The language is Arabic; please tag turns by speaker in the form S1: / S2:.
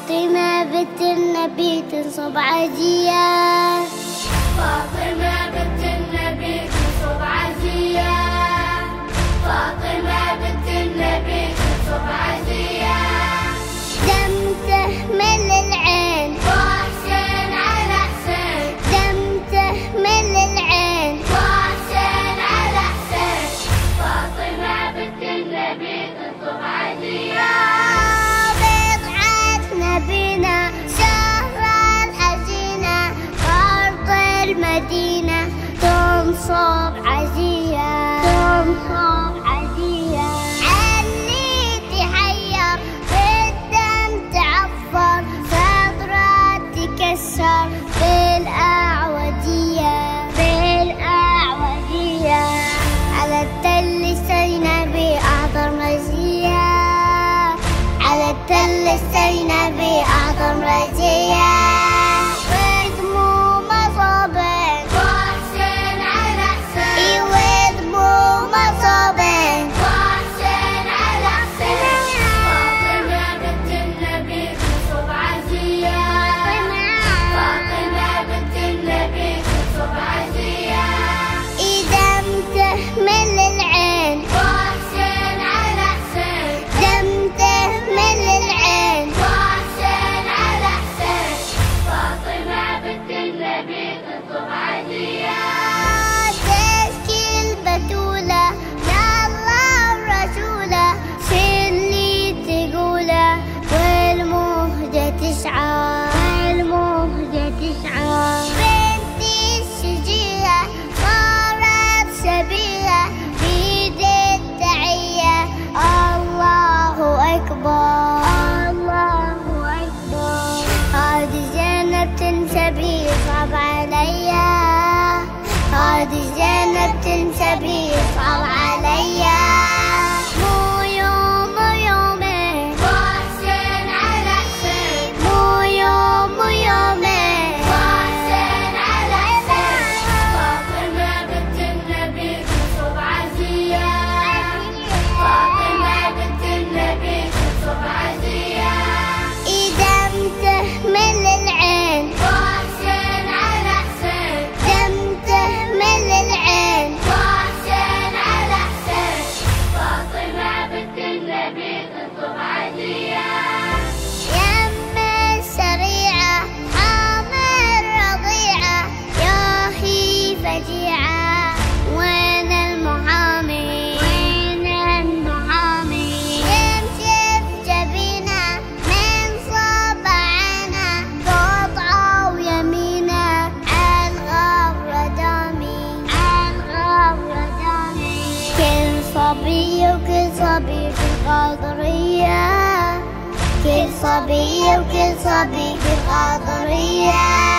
S1: فاطمة بنت النبي تنصب عزية،
S2: فاطمة بنت النبي تنصب عزية، فاطمة بنت النبي تنصب عزية.
S1: دم تهمل العين
S2: وحسين على حسين،
S1: دم تهمل العين
S2: وحسين على حسين. فاطمة بنت النبي تنصب عزية،
S1: بضعة نبينا شهر الحزينة أرض المدينة تنصب عزية، تنصب عزية. علي تحير بالدم تعفر صدرها تكسر بالأعودية، بالأعودية. على التل سينبي أعظم رزية، على التل سينبي أعظم رزية. ودموع مصابين
S2: وحسين على حسين،
S1: ودموع مصابين
S2: وحسين على حسين. فاطمة بنت النبي تنصب عزية، فاطمة بنت النبي تنصب عزية.
S1: دم تهمل العين
S2: وحسين على حسين،
S1: دم تهمل العين
S2: وحسين على حسين. فاطمة بنت النبي تنصب عزية،
S1: تشكي البتولة لله ورسوله اللي تقوله والمهجة تسعى، والمهجة تسعى. بنتي الشجية صارت سبيلة بيد التعية. الله أكبر، الله أكبر. هذه زينب تنسبي صعب عليا، هذه زينب تنسبي صعب عليا. مو يوم ويومين
S2: وحسين على حسين،
S1: مو يوم ويومين
S2: وحسين على حسين. فاطمة بنت النبي تنصب عزية، فاطمة بنت النبي تنصب عزية.
S1: دم تهمل العين
S2: وحسين على حسين،
S1: دم تهمل العين
S2: وحسين على حسين. فاطمة بنت النبي تنصب عزية،
S1: يم السريعة حامل رضيعة ياهي فجيعة. وين المحامي، وين المحامي؟ يمشي بجبينه من صوب عينه قطعة ويمينه عالغبرة دامي، عالغبرة دامي. كل صبي وكل صبي في القاضرية، كل صبي وكل صبي في القاضرية.